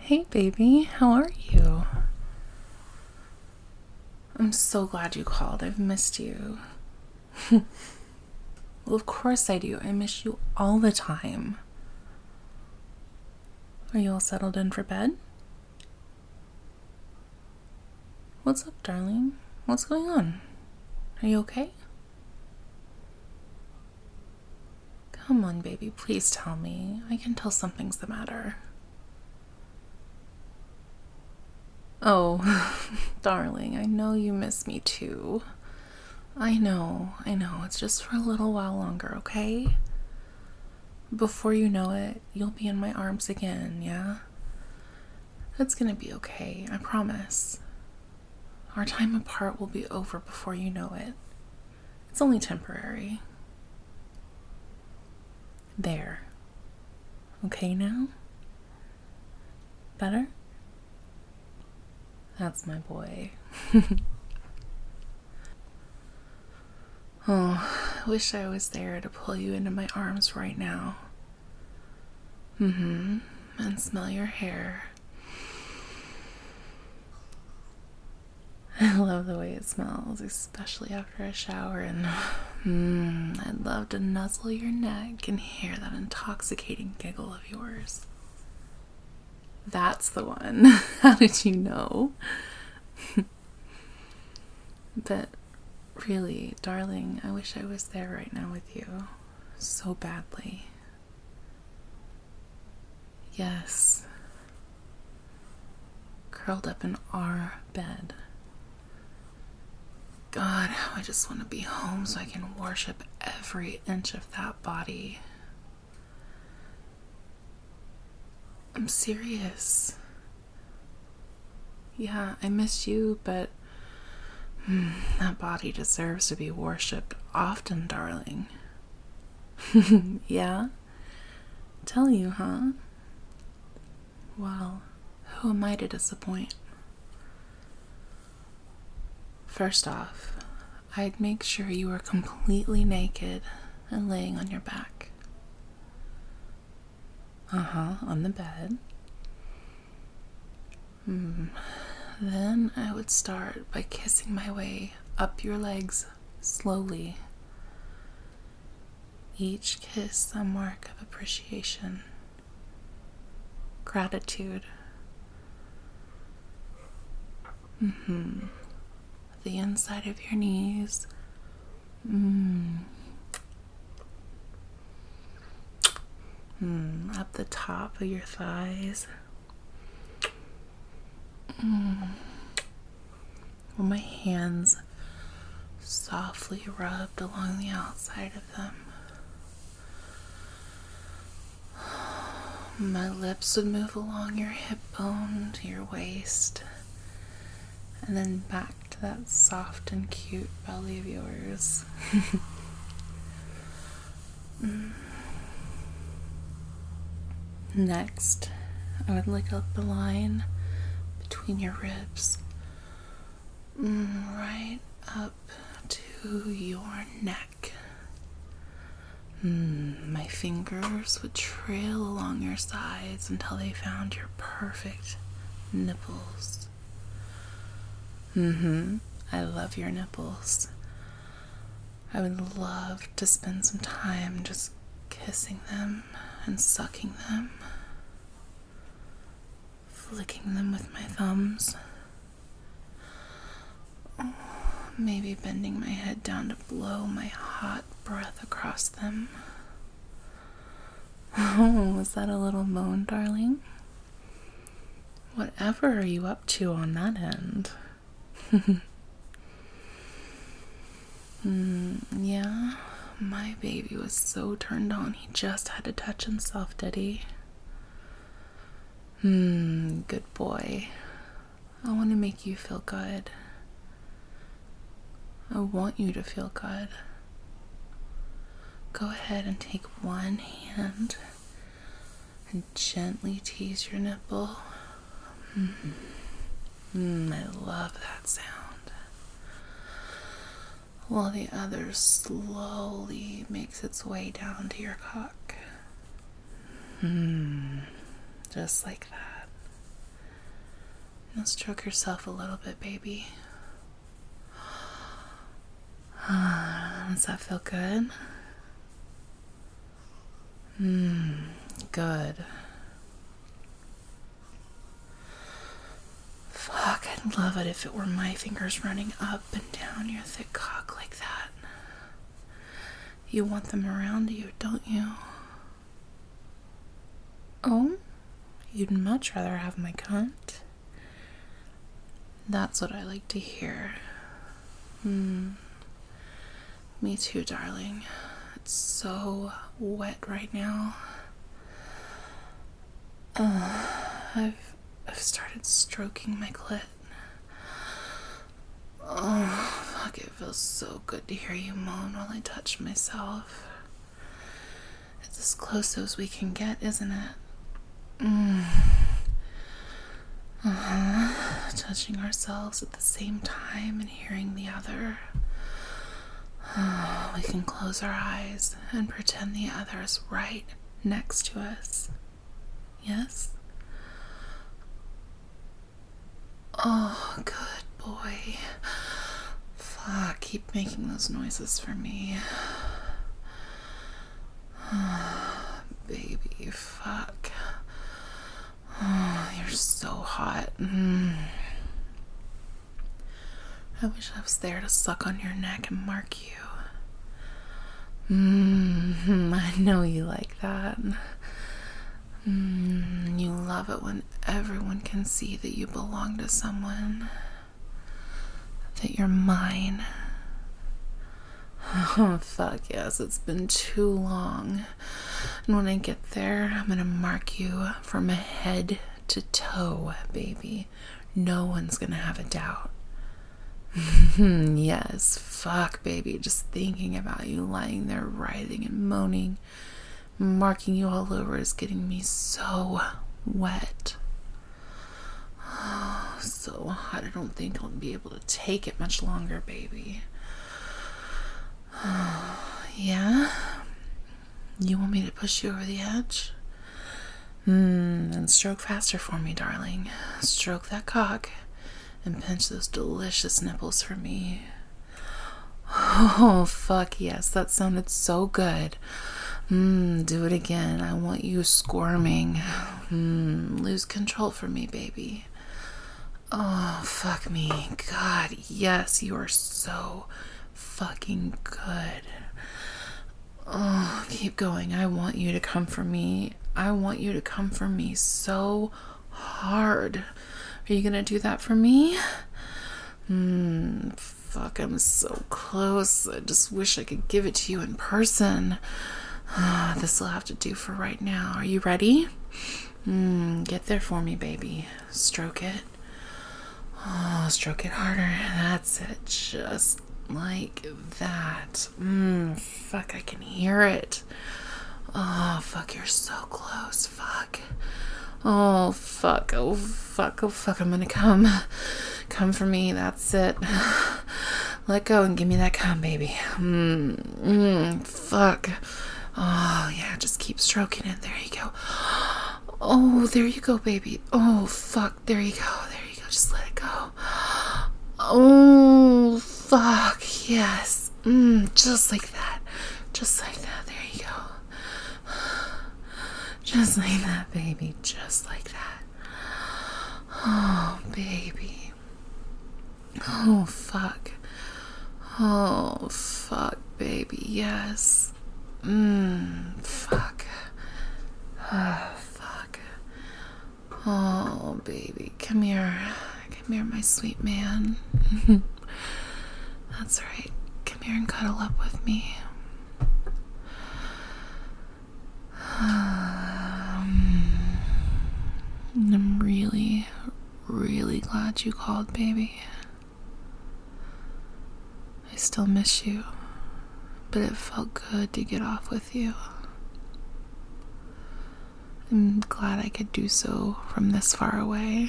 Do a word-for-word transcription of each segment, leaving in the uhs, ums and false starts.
Hey baby, how are you? I'm so glad you called. I've missed you. Well, of course I do. I miss you all the time. Are you all settled in for bed? What's up, darling? What's going on? Are you okay? Come on, baby, please tell me. I can tell something's the matter. Oh, darling, I know you miss me too. I know, I know. It's just for a little while longer, okay? Before you know it, you'll be in my arms again, yeah? It's gonna be okay, I promise. Our time apart will be over before you know it. It's only temporary. There. Okay now? Better? That's my boy. Oh, I wish I was there to pull you into my arms right now. Mm-hmm. And smell your hair. I love the way it smells, especially after a shower, and mm, I'd love to nuzzle your neck and hear that intoxicating giggle of yours. That's the one. How did you know? But really, darling, I wish I was there right now with you. So badly. Yes. Curled up in our bed. God, I just want to be home so I can worship every inch of that body. I'm serious. Yeah, I miss you, but mm, that body deserves to be worshipped often, darling. Yeah? Tell you, huh? Well, who am I to disappoint? First off, I'd make sure you were completely naked and laying on your back. Uh-huh, on the bed. Hmm. Then I would start by kissing my way up your legs slowly. Each kiss a mark of appreciation, gratitude. Mm-hmm. The inside of your knees. Mm. Mm. Up the top of your thighs. Mm. With my hands softly rubbed along the outside of them. My lips would move along your hip bone to your waist, and then back to that soft and cute belly of yours. mm. Next, I would lick up the line between your ribs, mm, right up to your neck. Mm, my fingers would trail along your sides until they found your perfect nipples. Mm-hmm. I love your nipples. I would love to spend some time just kissing them and sucking them, flicking them with my thumbs. Oh, maybe bending my head down to blow my hot breath across them. Oh, was that a little moan, darling? Whatever are you up to on that end? mm, yeah, my baby was so turned on he just had to touch himself, did he? Hmm, good boy. I want to make you feel good. I want you to feel good. Go ahead and take one hand and gently tease your nipple. Mm. Mm, I love that sound. While the other slowly makes its way down to your cock. Mm, just like that. Now stroke yourself a little bit, baby. Does that feel good? Hmm, good. Fuck, I'd love it if it were my fingers running up and down your thick cock like that. You want them around you, don't you? Oh? You'd much rather have my cunt? That's what I like to hear. Hmm. Me too, darling. It's so wet right now. Uh, I've I've started stroking my clit. Oh, fuck, it feels so good to hear you moan while I touch myself. It's as close as we can get, isn't it? Mm. Uh-huh. Touching ourselves at the same time and hearing the other. Oh, we can close our eyes and pretend the other is right next to us. Yes? Oh, good boy. Fuck, keep making those noises for me. Oh, baby, fuck. Oh, you're so hot. Mm. I wish I was there to suck on your neck and mark you. Mm, I know you like that. Mm, you love it when everyone can see that you belong to someone. That you're mine. Oh, fuck yes, it's been too long. And when I get there, I'm gonna mark you from head to toe, baby. No one's gonna have a doubt. Yes, fuck, baby. Just thinking about you lying there writhing and moaning, marking you all over is getting me so wet. Oh, so hot. I don't think I'll be able to take it much longer, baby. Oh, yeah? You want me to push you over the edge? Hmm, and stroke faster for me, darling. Stroke that cock and pinch those delicious nipples for me. Oh, fuck yes, that sounded so good. Mmm, do it again. I want you squirming. Mmm, lose control for me, baby. Oh, fuck me. God, yes, you are so fucking good. Oh, keep going. I want you to come for me. I want you to come for me so hard. Are you gonna do that for me? Hmm, fuck, I'm so close. I just wish I could give it to you in person. Uh, this'll have to do for right now. Are you ready? Hmm, get there for me, baby. Stroke it. Oh, stroke it harder. That's it. Just like that. Mmm, fuck, I can hear it. Oh, fuck, you're so close. Fuck. Oh, fuck. Oh, fuck. Oh, fuck. I'm gonna come. Come for me. That's it. Let go and give me that cum, baby. Mmm. Mmm. Fuck. Oh, yeah. Just keep stroking it. There you go. Oh, there you go, baby. Oh, fuck. There you go. There you go. Just let it go. Oh, fuck. Yes. Mmm. Just like that. Just like that. There you go. Just like that, baby. Just like that. Oh, baby. Oh, fuck. Oh, fuck, baby. Yes. Mmm. Fuck. Oh, fuck. Oh, baby. Come here. Come here, my sweet man. That's right. Come here and cuddle up with me. I'm really, really glad you called, baby. I still miss you, but it felt good to get off with you. I'm glad I could do so from this far away.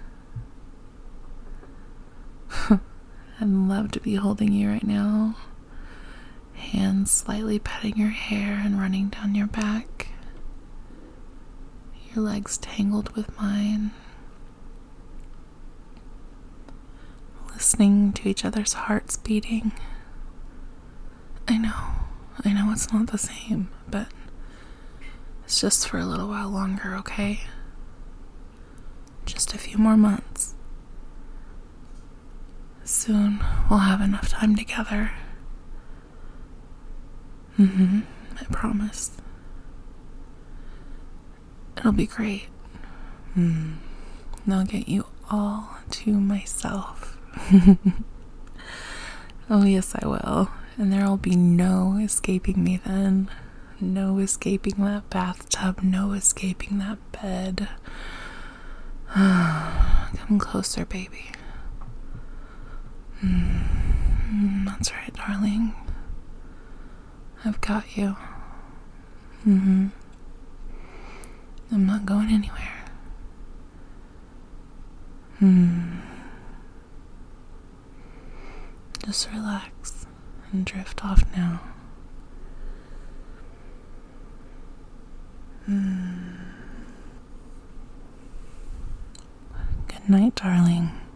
I'd love to be holding you right now, hands slightly petting your hair and running down your back. Your legs tangled with mine. listening to each other's hearts beating. I know, I know it's not the same, but it's just for a little while longer, okay? Just a few more months. Soon we'll have enough time together. Mm-hmm, I promise. It'll be great. Mm. And I'll get you all to myself. Oh, yes, I will. And there'll be no escaping me then. No escaping that bathtub. No escaping that bed. Come closer, baby. Mm. That's right, darling. I've got you. Mm-hmm. I'm not going anywhere. Hmm. Just relax and drift off now. Hmm. Good night, darling.